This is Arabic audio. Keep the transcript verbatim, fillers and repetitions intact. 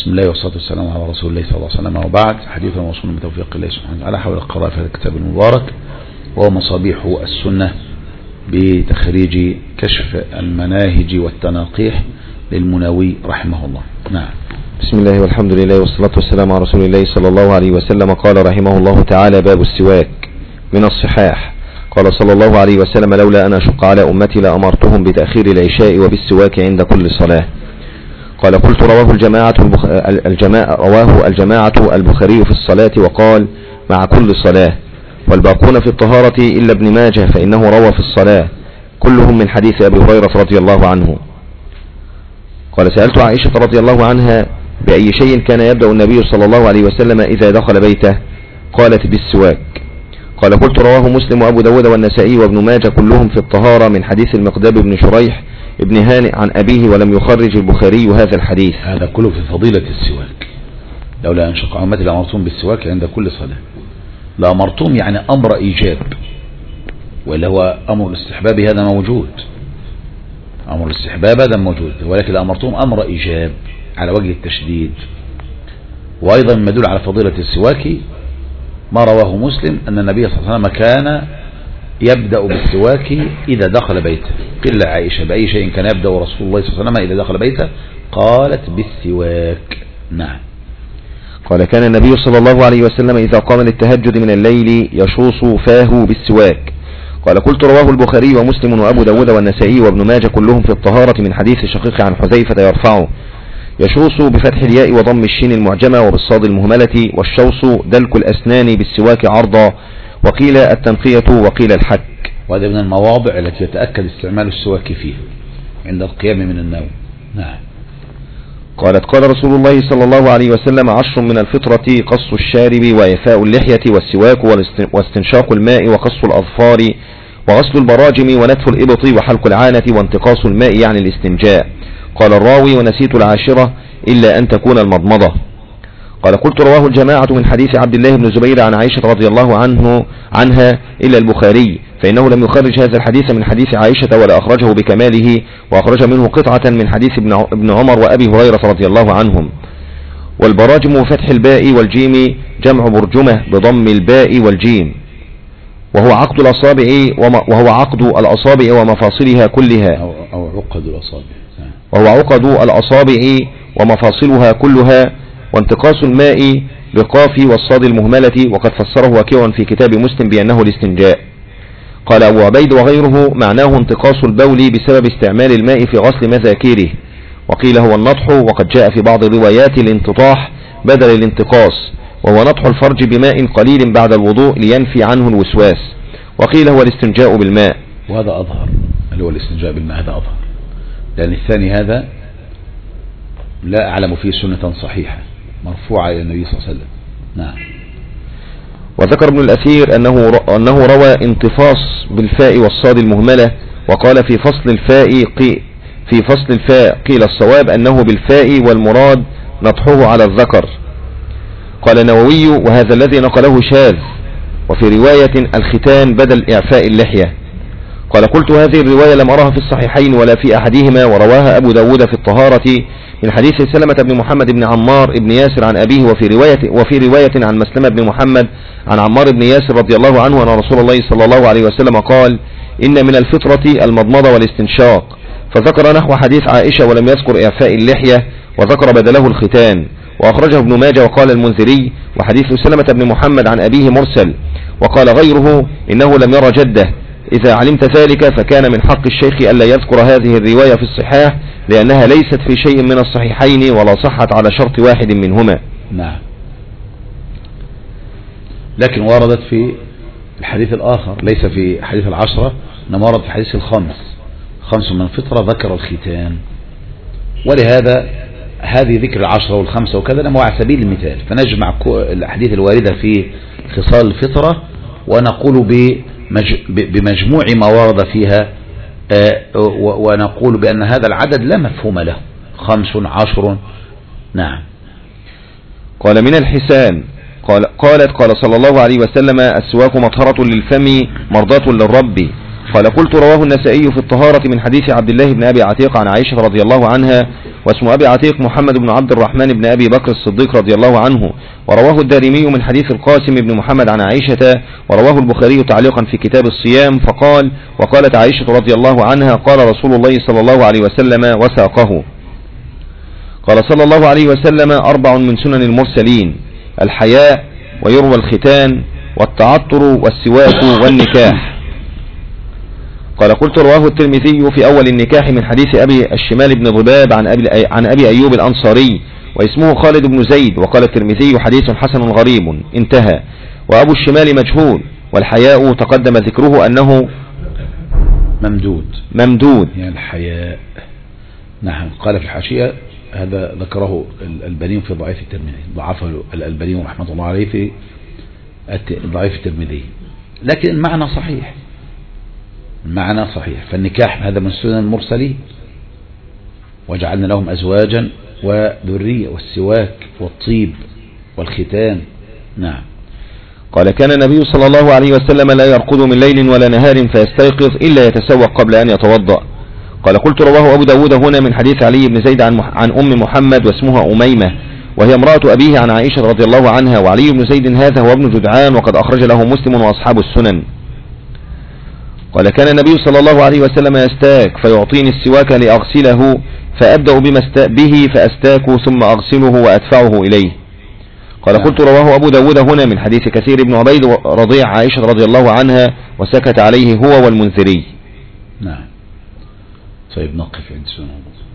بسم الله والصلاة والسلام على رسول الله صلى الله عليه وسلم، وبعد. حديثنا موصول بتوفيق الله سبحانه وتعالى حول القراءة في هذا الكتاب المبارك، وهو مصابيح السنة بتخريج كشف المناهج والتناقيح للمناوي رحمه الله. نعم. بسم الله والحمد لله والصلاة والسلام على رسول الله صلى الله عليه وسلم. قال رحمه الله تعالى: باب السواك من الصحاح. قال صلى الله عليه وسلم: لولا أن أشق على أمتي لأمرتهم بتأخير العشاء وبالسواك عند كل صلاة. قال: قلت: رواه الجماعة, البخ... الجماعة رواه الجماعة البخاري في الصلاة، وقال: مع كل صلاة، والباقون في الطهارة إلا ابن ماجه فإنه روى في الصلاة، كلهم من حديث أبي هريرة رضي الله عنه. قال: سألت عائشة رضي الله عنها: بأي شيء كان يبدأ النبي صلى الله عليه وسلم إذا دخل بيته؟ قالت: بالسواك. قال: قلت: رواه مسلم وأبو داود والنسائي وابن ماجه كلهم في الطهارة من حديث المقداد بن شريح ابن هانئ عن أبيه، ولم يخرج البخاري هذا الحديث. هذا كله في فضيلة السواك. لولا أن شق أمتي لأمرتهم بالسواك عند كل صلاة. لأمرتهم يعني أمر إيجاب، ولا هو أمر الاستحباب هذا موجود، أمر الاستحباب هذا موجود، ولكن لأمرتهم أمر إيجاب على وجه التشديد. وأيضا ما يدل على فضيلة السواك ما رواه مسلم أن النبي صلى الله عليه وسلم كان يبدأ بالسواك إذا دخل بيته. قيل عائشة: بأي شيء كان يبدأ رسول الله صلى الله عليه وسلم إذا دخل بيته؟ قالت: بالسواك. نعم. قال: كان النبي صلى الله عليه وسلم إذا قام للتهجد من الليل يشوص فاه بالسواك. قال: قلت: رواه البخاري ومسلم وأبو داود والنسائي وابن ماجه كلهم في الطهارة من حديث شقيق عن حذيفة يرفعه: يشوص بفتح الياء وضم الشين المعجمة وبالصاد المهملة، والشوص دلك الأسنان بالسواك عرضا، وقيل التنقية وقيل الحك. وهذا من المواضع التي يتأكد استعمال السواك فيها عند القيام من النوم. نعم. قالت: قال رسول الله صلى الله عليه وسلم: عشر من الفطرة قص الشارب وإعفاء اللحية والسواك واستنشاق الماء وقص الأظفار وغسل البراجم ونتف الإبط وحلق العانة وانتقاص الماء يعني الاستنجاء. قال الراوي: ونسيت العاشرة إلا أن تكون المضمضة. قال: قلت: رواه الجماعة من حديث عبد الله بن زبير عن عائشة رضي الله عنه عنها إلا البخاري، فإنه لم يخرج هذا الحديث من حديث عائشة ولا أخرجه بكماله، وأخرج منه قطعة من حديث ابن عمر وأبي هريرة رضي الله عنهم. والبراجم فتح الباء والجيم جمع برجمة بضم الباء والجيم، وهو عقد الأصابع وهو عقد الأصابع ومفاصلها كلها، أو, أو عقد الأصابع وهو عقد الأصابع ومفاصلها كلها، وانتقاص الماء بالقاف والصاد المهملة، وقد فسره وكيع في كتاب مسلم بأنه الاستنجاء. قال أبو عبيد وغيره: معناه انتقاص البول بسبب استعمال الماء في غسل مذاكيره، وقيل هو النطح، وقد جاء في بعض الروايات الانتطاح بدل الانتقاص، وهو نطح الفرج بماء قليل بعد الوضوء لينفي عنه الوسواس، وقيل هو الاستنجاء بالماء. وهذا أظهر، اللي هو الاستنجاء بالماء هذا أظهر، لأن الثاني هذا لا أعلم فيه سنة صحيحة مرفوعة إلى النبي صلى الله عليه وسلم. نعم. وذكر ابن الأثير أنه أنه روى انتفاص بالفاء والصاد المهملة، وقال في فصل الفاء قي في فصل الفاء قيل الصواب أنه بالفاء والمراد نطحه على الذكر. قال النووي: وهذا الذي نقله شاذ، وفي رواية الختان بدل إعفاء اللحية. قال: قلت: هذه الرواية لم أرها في الصحيحين ولا في أحدهما، ورواها أبو داود في الطهارة من حديث سلمة بن محمد بن عمار بن ياسر عن أبيه، وفي رواية, وفي رواية عن مسلمة بن محمد عن عمار بن ياسر رضي الله عنه أن رسول الله صلى الله عليه وسلم قال: إن من الفطرة المضمضة والاستنشاق، فذكر نحو حديث عائشة ولم يذكر إعفاء اللحية، وذكر بدله الختان. وأخرجه ابن ماجه وقال المنذري: وحديث سلمة بن محمد عن أبيه مرسل. وقال غيره: إنه لم يرى جده. إذا علمت ذلك فكان من حق الشيخ ألا يذكر هذه الرواية في الصحاح، لأنها ليست في شيء من الصحيحين ولا صحت على شرط واحد منهما. نعم. لكن وردت في الحديث الآخر، ليس في حديث العشرة، إنما ورد في حديث الخمس، خمس من الفطرة ذكر الختان. ولهذا هذه ذكر العشرة والخمسة وكذا لما على سبيل المثال، فنجمع الأحاديث الواردة في خصال الفطرة ونقول بمجموع ما ورد فيها، ونقول بأن هذا العدد لا مفهوم له، خمس عشر. نعم. قال: من الحسان. قال قالت: قال صلى الله عليه وسلم: السواك مطهرة للفم مرضاة للرب. قال: قلت: رواه النسائي في الطهارة من حديث عبد الله بن أبي عتيق عن عائشة رضي الله عنها، واسم أبي عتيق محمد بن عبد الرحمن بن أبي بكر الصديق رضي الله عنه. ورواه الدارمي من حديث القاسم بن محمد عن عائشة، ورواه البخاري تعليقا في كتاب الصيام فقال: وقالت عائشة رضي الله عنها: قال رسول الله صلى الله عليه وسلم وساقه. قال صلى الله عليه وسلم: أربع من سنن المرسلين: الحياء، ويروى الختان، والتعطر، والسواك، والنكاح. قال: قلت: رواه الترمذي في أول النكاح من حديث أبي الشمال بن ضباب عن أبي, عن أبي أيوب الأنصاري واسمه خالد بن زيد. وقال الترمذي: حديث حسن غريب، انتهى. وأبو الشمال مجهول. والحياء تقدم ذكره أنه ممدود ممدود يعني الحياء. نعم. قال في الحاشية هذا ذكره الألباني في ضعيف الترمذي، ضعفه الألباني رحمة الله عليه في ضعيف الترمذي، لكن المعنى صحيح، المعنى صحيح. فالنكاح هذا من سنن المرسلين، وجعلنا لهم أزواجا وذرية، والسواك والطيب والختان. نعم. قال: كان النبي صلى الله عليه وسلم لا يرقد من ليل ولا نهار فيستيقظ إلا يتسوق قبل أن يتوضأ. قال: قلت: رواه أبو داود هنا من حديث علي بن زيد عن, عن أم محمد واسمها أميمة، وهي امرأة أبيه عن عائشة رضي الله عنها. وعلي بن زيد هذا هو ابن جدعان، وقد أخرج له مسلم وأصحاب السنن. قال: كان النبي صلى الله عليه وسلم يستاك فيعطيني السواك لأغسله، فأبدأ به فأستاك ثم أغسله وأدفعه إليه. قال: قلت: رواه أبو داود هنا من حديث كثير بن عبيد رضيع عائشة رضي الله عنها، وسكت عليه هو والمنذري. نعم. طيب نقف عند سنة.